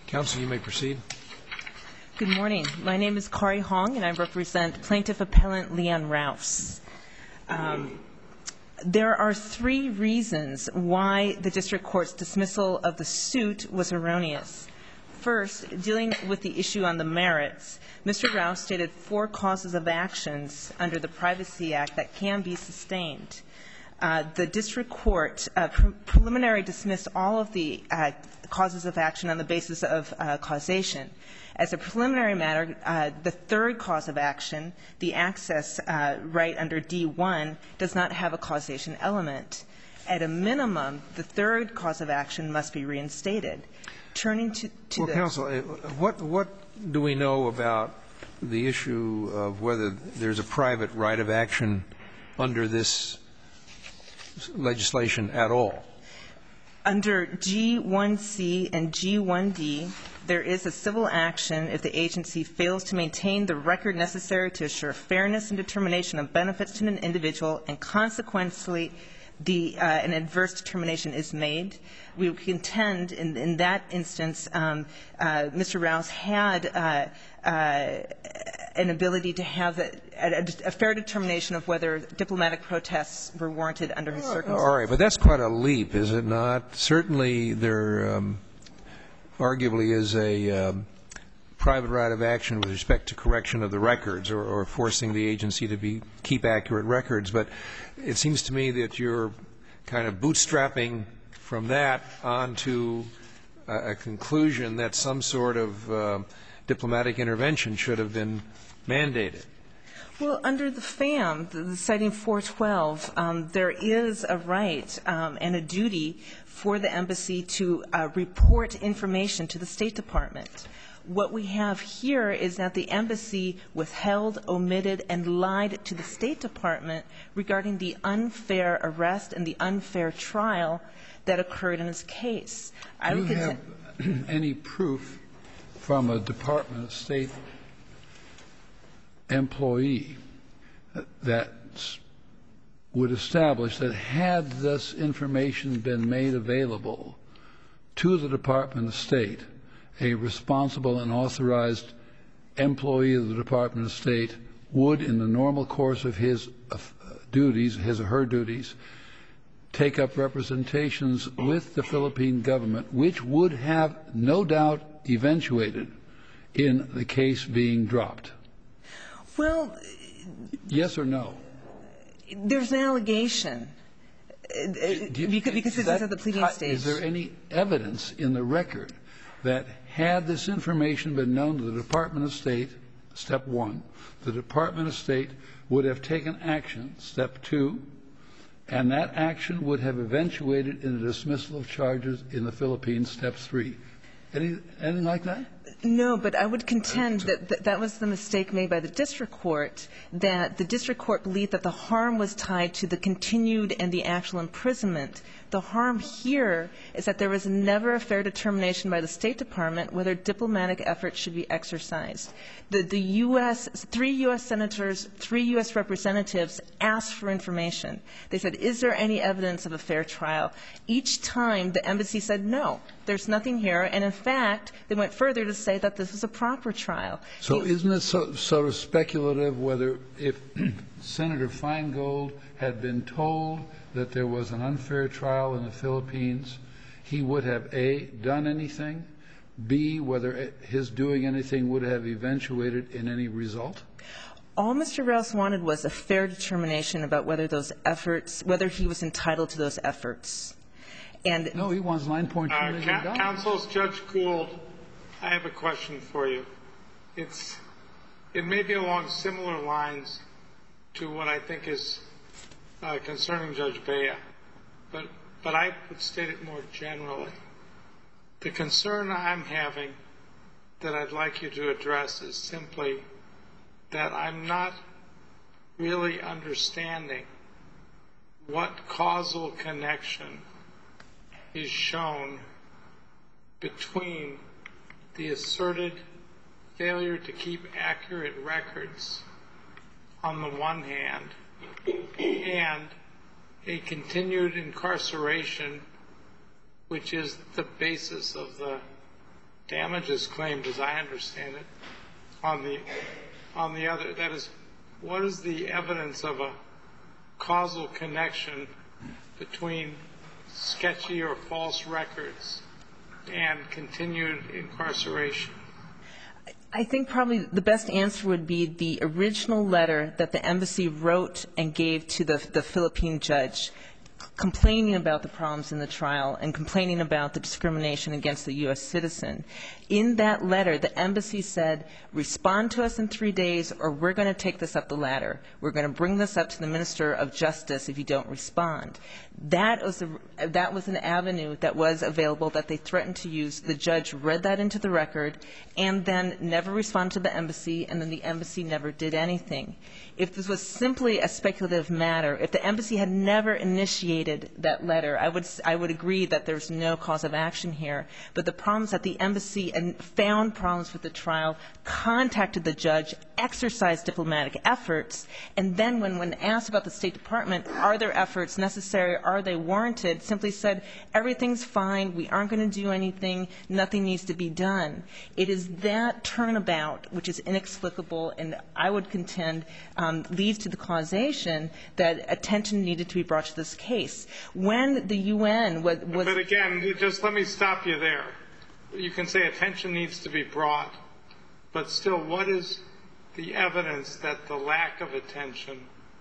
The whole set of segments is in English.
Counsel, you may proceed. Good morning. My name is Kari Hong, and I represent Plaintiff Appellant Leon Rouse. There are three reasons why the district court's dismissal of the suit was erroneous. First, dealing with the issue on the merits, Mr. Rouse stated 4 causes of actions under the Privacy Act that can be sustained. The district court preliminary dismissed all of the causes of action on the basis of causation. As a preliminary matter, the third cause of action, the access right under D1, does not have a causation element. At a minimum, the third cause of action must be reinstated. Turning to the counsel, what do we know about the issue of whether there's a private right of action under this legislation at all? Under G1C and G1D, there is a civil action if the agency fails to maintain the record necessary to assure fairness and determination of benefits to an individual, and consequently, an adverse determination is made. We contend in that instance, Mr. Rouse had an ability to have a fair determination of whether diplomatic protests were warranted under his circumstances. All right, but that's quite a leap, is it not? Certainly, there arguably is a private right of action with respect to correction of the records or forcing the agency to keep accurate records. But it seems to me that you're kind of bootstrapping from that onto a conclusion that some sort of diplomatic intervention should have been mandated. Well, under the FAM, the citing 412, there is a right and a duty for the embassy to report information to the State Department. What we have here is that the embassy withheld, omitted, and lied to the State Department regarding the unfair arrest and the unfair trial that occurred in this case. Do you have any proof from a Department of State employee that would establish that had this information been made available to the Department of State, a responsible and authorized employee of the Department of State would, in the normal course of his duties, his or her duties, take up representations with the Philippine government, which would have no doubt eventuated in the case being dropped? Well, yes or no? There's an allegation, because this is at the pleading stage. Is there any evidence in the record that had this information been known to the Department of State, step one, the Department of State would have taken action, step two, and that action would have eventuated in a dismissal of charges in the Philippines, step three? Anything like that? No, but I would contend that that was the mistake made by the district court, that the district court believed that the harm was tied to the continued and the actual imprisonment. The harm here is that there was never a fair determination by the State Department whether diplomatic efforts should be exercised. The U.S., 3 U.S. senators, 3 U.S. representatives asked for information. They said, is there any evidence of a fair trial? Each time the embassy said, no, there's nothing here. And in fact, they went further to say that this was a proper trial. So isn't it sort of speculative whether if Senator Feingold had been told that there was an unfair trial in the Philippines, he would have, A, done anything, B, whether his doing anything would have eventuated in any result? All Mr. Rouse wanted was a fair determination about whether those efforts, whether he was entitled to those efforts. And no, he wants $9.2 million. Counsel, Judge Gould, I have a question for you. It may be along similar lines to what I think is concerning Judge Bea, but I would state it more generally. The concern I'm having that I'd like you to address is simply that I'm not really understanding what causal connection is shown between the asserted failure to keep accurate records on the one hand and a continued incarceration, which is the basis of the damages claimed, as I understand it, on the other. That is, what is the evidence of a causal connection between sketchy or false records and continued incarceration? I think probably the best answer would be the original letter that the embassy wrote and gave to the Philippine judge, complaining about the problems in the trial and complaining about the discrimination against the U.S. citizen. In that letter, the embassy said, respond to us in 3 days or we're going to take this up the ladder. We're going to bring this up to the Minister of Justice if you don't respond. That was an avenue that was available that they threatened to use. The judge read that into the record and then never responded to the embassy, and then the embassy never did anything. If this was simply a speculative matter, if the embassy had never initiated that letter, I would agree that there's no cause of action here. But the problems that the embassy found problems with the trial, contacted the judge, exercised diplomatic efforts, and then when asked about the State Department, are there efforts necessary, are they warranted, simply said, everything's fine, we aren't going to do anything, nothing needs to be done. It is that turnabout which is inexplicable and I would contend leads to the causation that attention needed to be brought to this case. When the UN was... But again, just let me stop you there. You can say attention needs to be brought, but still, what is the evidence that the lack of attention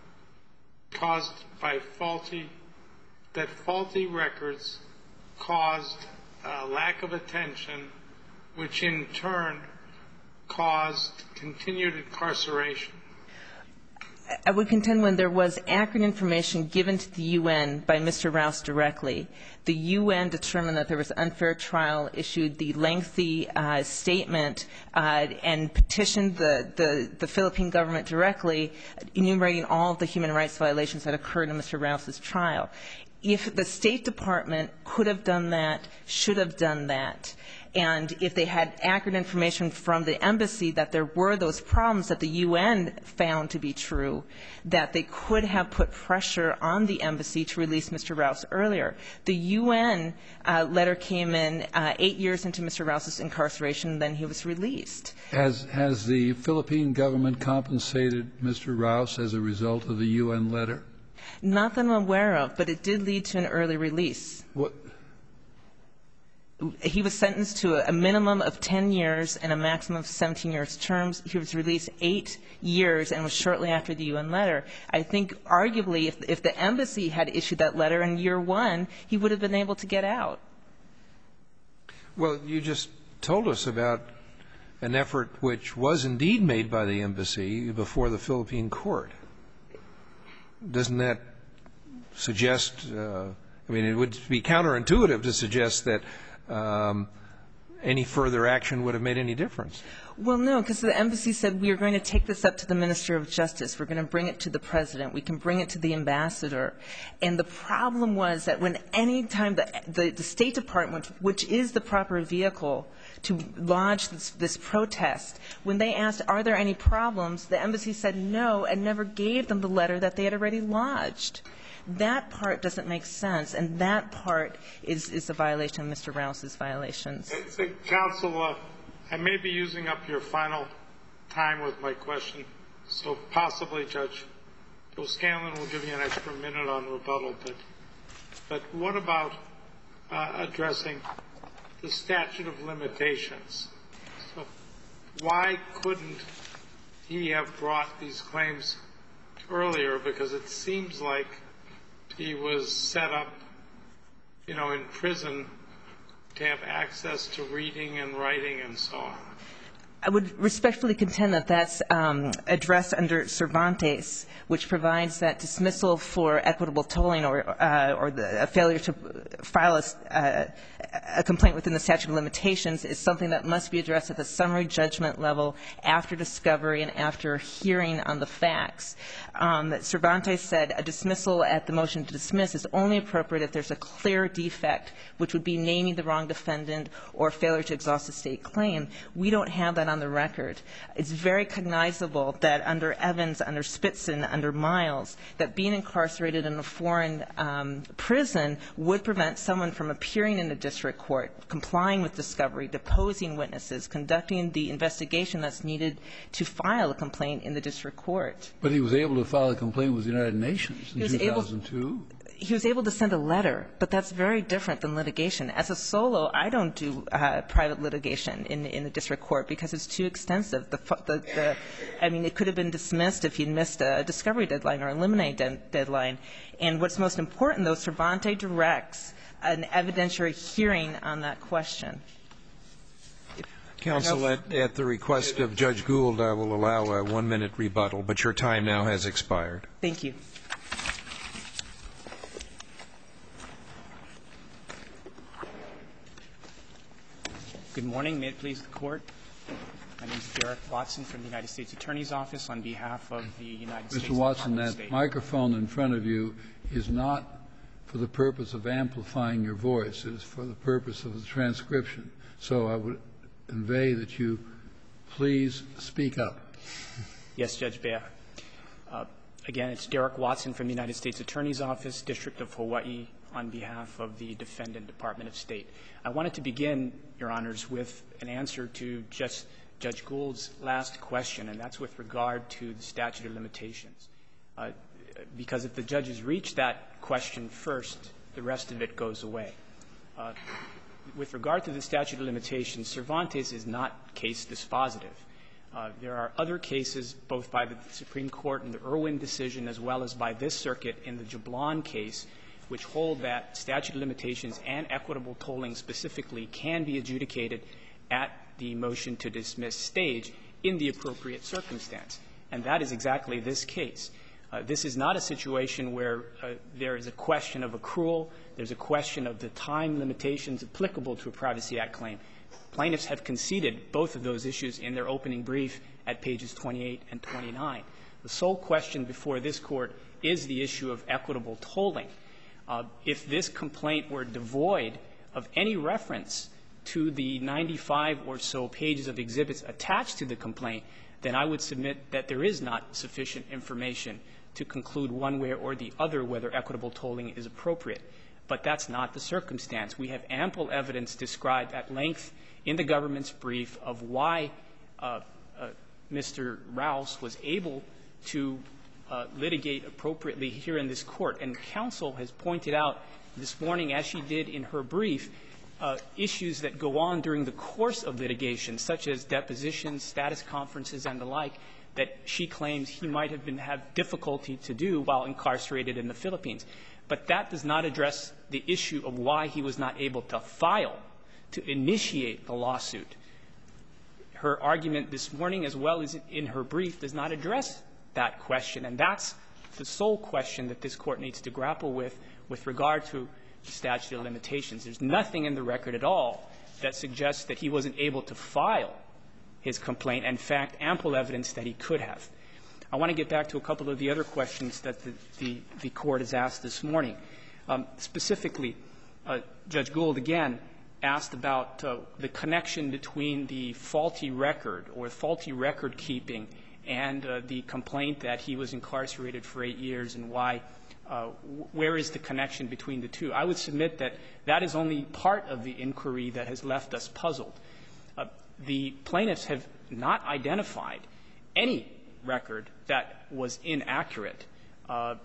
caused by faulty records caused lack of attention, which in turn caused continued incarceration? I would contend when there was accurate information given to the UN by Mr. Rouse directly, the UN determined that there was unfair trial, issued the lengthy statement, and petitioned the Philippine government directly, enumerating all of the human rights violations that occurred in Mr. Rouse's trial. If the State Department could have done that, should have done that, and if they had accurate information from the embassy that there were those problems that the UN found to be true, that they could have put pressure on the embassy to release Mr. Rouse earlier. The UN letter came in 8 years into Mr. Rouse's incarceration, then he was released. Has the Philippine government compensated Mr. Rouse as a result of the UN letter? Not that I'm aware of, but it did lead to an early release. What? He was sentenced to a minimum of 10 years and a maximum of 17 years terms. He was released 8 years and was shortly after the UN letter. I think arguably if the embassy had issued that letter in year 1, he would have been able to get out. Well, you just told us about an effort which was indeed made by the embassy before the Philippine court. Doesn't that suggest, I mean, it would be counterintuitive to suggest that any further action would have made any difference. Well, no, because the embassy said we are going to take this up to the Minister of Justice. We're going to bring it to the President. We can bring it to the Ambassador. And the problem was that when any time the State Department, which is the proper vehicle to lodge this protest, when they asked, are there any problems, the embassy said no and never gave them the letter that they had already lodged. That part doesn't make sense, and that part is a violation of Mr. Rouse's violations. Counsel, I may be using up your final time with my question, so possibly Judge O'Scanlan will give you an extra minute on rebuttal. But what about addressing the statute of limitations? So why couldn't he have brought these claims earlier? Because it seems like he was set up, in prison to have access to reading and writing and so on. I would respectfully contend that that's addressed under Cervantes, which provides that dismissal for equitable tolling or a failure to file a complaint within the statute of limitations is something that must be addressed at the summary judgment level after discovery and after hearing on the facts. Cervantes said a dismissal at the motion to dismiss is only appropriate if there's a clear defect, which would be naming the wrong defendant or failure to exhaust a state claim. We don't have that on the record. It's very cognizable that under Evans, under Spitzin, under Miles, that being incarcerated in a foreign prison would prevent someone from appearing in the district court, complying with discovery, deposing witnesses, conducting the investigation that's needed to file a complaint in the district court. But he was able to file a complaint with the United Nations in 2002. He was able to send a letter, but that's very different than litigation. As a solo, I don't do private litigation in the district court because it's too extensive. I mean, it could have been dismissed if he'd missed a discovery deadline or eliminate deadline. And what's most important, though, Cervantes directs an evidentiary hearing on that question. Counsel, at the request of Judge Gould, I will allow a 1-minute rebuttal, but your time now has expired. Thank you. Good morning. May it please the Court. My name is Derek Watson from the United States Attorney's Office on behalf of the United States Mr. Watson, Department of that State. microphone in front of you is not for the purpose of amplifying your voice. It is for the purpose of the transcription. So I would convey that you please speak up. Yes, Judge Bea. Again, it's Derek Watson from the United States Attorney's Office, District of Hawaii, on behalf of the Defendant Department of State. I wanted to begin, Your Honors, with an answer to just Judge Gould's last question, and that's with regard to the statute of limitations. Because if the judges reach that question first, the rest of it goes away. With regard to the statute of limitations, Cervantes is not case dispositive. There are other cases, both by the Supreme Court in the Irwin decision as well as by this circuit in the Jablon case, which hold that statute of limitations and equitable tolling specifically can be adjudicated at the motion to dismiss stage in the appropriate circumstance. And that is exactly this case. This is not a situation where there is a question of accrual. There's a question of the time limitations applicable to a Privacy Act claim. Plaintiffs have conceded both of those issues in their opening brief at pages 28 and 29. The sole question before this Court is the issue of equitable tolling. If this complaint were devoid of any reference to the 95 or so pages of exhibits attached to the complaint, then I would submit that there is not sufficient information to conclude one way or the other whether equitable tolling is appropriate. But that's not the circumstance. We have ample evidence described at length in the government's brief of why Mr. Rouse was able to litigate appropriately here in this Court. And counsel has pointed out this morning, as she did in her brief, issues that go on during the course of litigation, such as depositions, status conferences, and the like, that she claims he might have had difficulty to do while incarcerated in the Philippines. But that does not address the issue of why he was not able to file, to initiate the lawsuit. Her argument this morning, as well as in her brief, does not address that question. And that's the sole question that this Court needs to grapple with regard to the statute of limitations. There's nothing in the record at all that suggests that he wasn't able to file his complaint, and in fact, ample evidence that he could have. I want to get back to a couple of the other questions that the Court has asked this morning. Specifically, Judge Gould, again, asked about the connection between the faulty record or faulty record keeping and the complaint that he was incarcerated for 8 years and why, where is the connection between the two. I would submit that that is only part of the inquiry that has left us puzzled. The plaintiffs have not identified any record that was inaccurate. A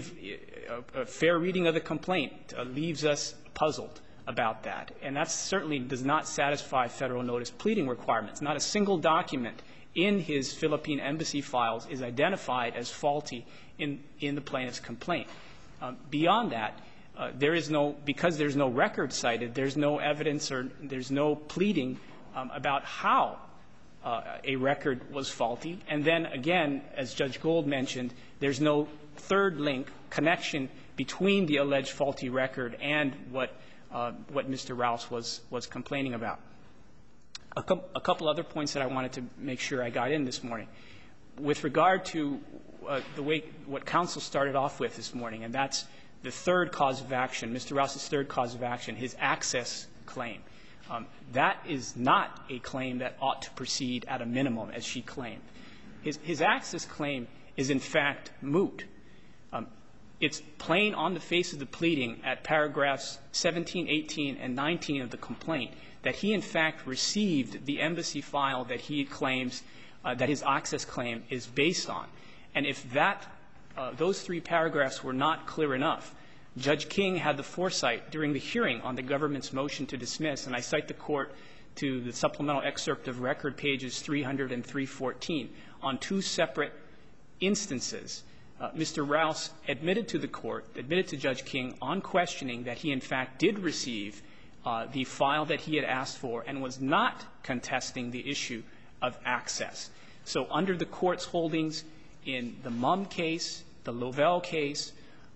fair reading of the complaint leaves us puzzled about that. And that certainly does not satisfy Federal notice pleading requirements. Not a single document in his Philippine embassy files is identified as faulty in the plaintiff's complaint. Beyond that, there is no – because there's no record cited, there's no evidence or there's no pleading about how a record was faulty. And then, again, as Judge Gould mentioned, there's no third link connection between the alleged faulty record and what Mr. Rouse was complaining about. A couple other points that I wanted to make sure I got in this morning. With regard to the way what counsel started off with this morning, and that's the third cause of action, Mr. Rouse's third cause of action, his access claim. That is not a claim that ought to proceed at a minimum, as she claimed. His access claim is, in fact, moot. It's plain on the face of the pleading at paragraphs 17, 18, and 19 of the complaint that he, in fact, received the embassy file that he claims that his access claim is based on. And if that those three paragraphs were not clear enough, Judge King had the foresight during the hearing on the government's motion to dismiss, and I cite the Court to the supplemental excerpt of record pages 300 and 314, on two separate instances. Mr. Rouse admitted to the Court, admitted to Judge King on questioning that he, in fact, did receive the file that he had asked for and was not contesting the issue of access. So under the Court's holdings in the Mumm case, the Lovell case,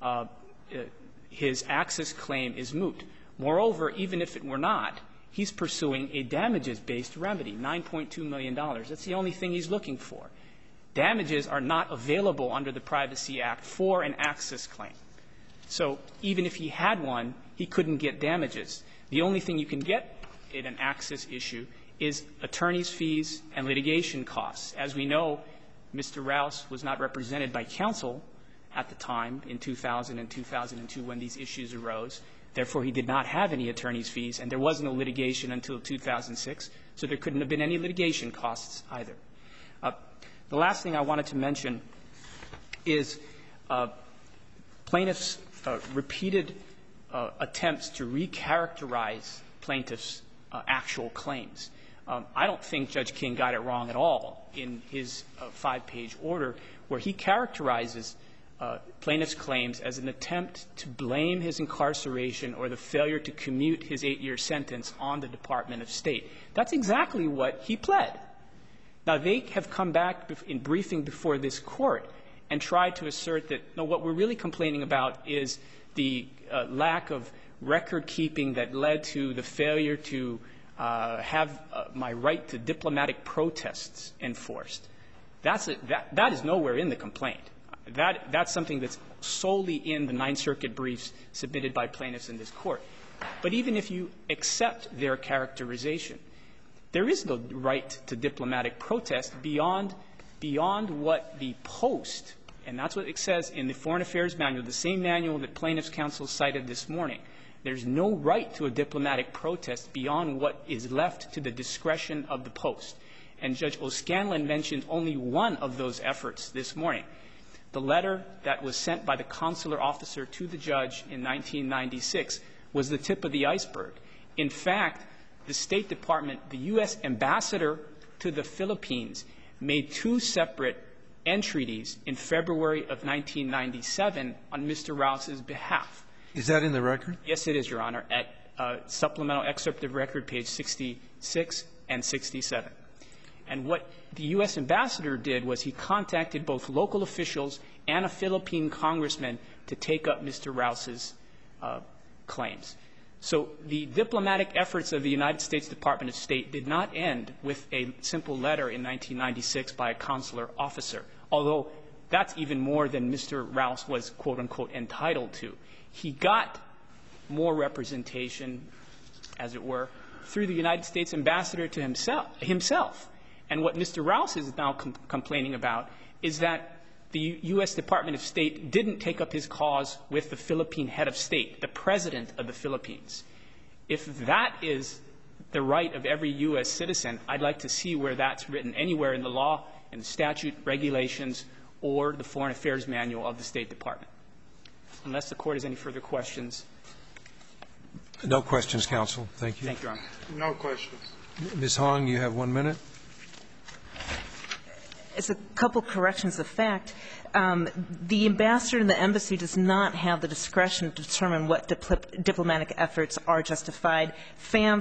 his access claim is moot. Moreover, even if it were not, he's pursuing a damages-based remedy, $9.2 million. That's the only thing he's looking for. Damages are not available under the Privacy Act for an access claim. So even if he had one, he couldn't get damages. The only thing you can get in an access issue is attorney's fees and litigation costs. As we know, Mr. Rouse was not represented by counsel at the time in 2000 and 2002 when these issues arose. Therefore, he did not have any attorney's fees, and there was no litigation until 2006, so there couldn't have been any litigation costs either. The last thing I wanted to mention is plaintiffs' repeated attempts to recharacterize plaintiffs' actual claims. I don't think Judge King got it wrong at all in his five-page order, where he characterizes plaintiff's claims as an attempt to blame his incarceration or the failure to commute his 8-year sentence on the Department of State. That's exactly what he pled. Now, they have come back in briefing before this Court and tried to assert that, no, what we're really complaining about is the lack of record-keeping that led to the failure to have my right to diplomatic protests enforced. That is nowhere in the complaint. That's something that's solely in the Ninth Circuit briefs submitted by plaintiffs in this Court. But even if you accept their characterization, there is no right to diplomatic protest beyond what the post, and that's what it says in the Foreign Affairs Manual, the same manual that plaintiffs' counsel cited this morning. There's no right to a diplomatic protest beyond what is left to the discretion of the post. And Judge O'Scanlan mentioned only one of those efforts this morning. The letter that was sent by the consular officer to the judge in 1996 was the tip of the iceberg. In fact, the State Department, the U.S. ambassador to the Philippines, made two separate entreaties in February of 1997 on Mr. Rouse's behalf. Is that in the record? Yes, it is, Your Honor, at supplemental excerpt of record, page 66 and 67. And what the U.S. ambassador did was he contacted both local officials and a Philippine congressman to take up Mr. Rouse's claims. So the diplomatic efforts of the United States Department of State did not end with a simple letter in 1996 by a consular officer, although that's even more than Mr. Rouse was, quote-unquote, entitled to. He got more representation, as it were, through the United States ambassador to himself. And what Mr. Rouse is now complaining about is that the U.S. Department of State didn't take up his cause with the Philippine head of state, the president of the Philippines. If that is the right of every U.S. citizen, I'd like to see where that's written anywhere in the law, in the statute, regulations, or the Foreign Affairs Manual of the State Department. Unless the Court has any further questions. No questions, counsel. Thank you. Thank you, Your Honor. No questions. Ms. Hong, you have 1 minute. It's a couple corrections of fact. The ambassador in the embassy does not have the discretion to determine what diplomatic efforts are justified. FAM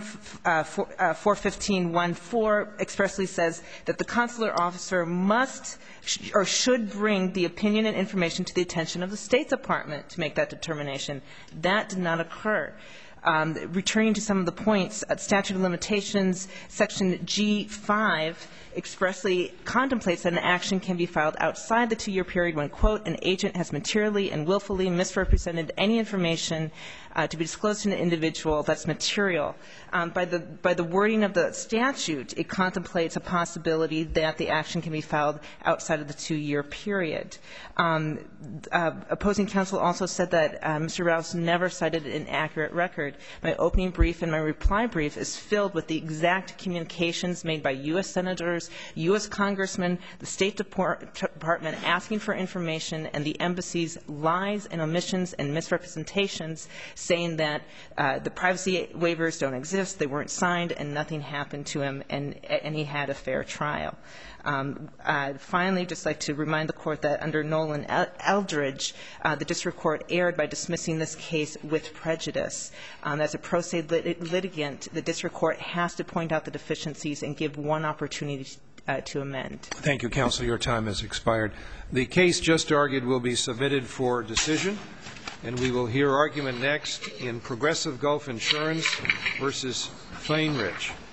415.14 expressly says that the consular officer must or should bring the opinion and information to the attention of the State Department to make that determination. That did not occur. Returning to some of the points, statute of limitations, Section G5 expressly contemplates that an action can be filed outside the 2-year period when, quote, an agent has materially and willfully misrepresented any information to be disclosed to an individual that's material. By the wording of the statute, it contemplates a possibility that the action can be filed outside of the 2-year period. Opposing counsel also said that Mr. Rouse never cited an accurate record. My opening brief and my reply brief is filled with the exact communications made by U.S. senators, U.S. congressmen, the State Department asking for information, and the embassy's lies and omissions and misrepresentations saying that the privacy waivers don't exist, they weren't signed, and nothing happened to him, and he had a fair trial. Finally, I'd just like to remind the Court that under Nolan Eldridge, the district court erred by dismissing this case with prejudice. As a pro se litigant, the district court has to point out the deficiencies and give one opportunity to amend. Thank you, counsel. Your time has expired. The case just argued will be submitted for decision, and we will hear argument next in Progressive Gulf Insurance versus Plainridge.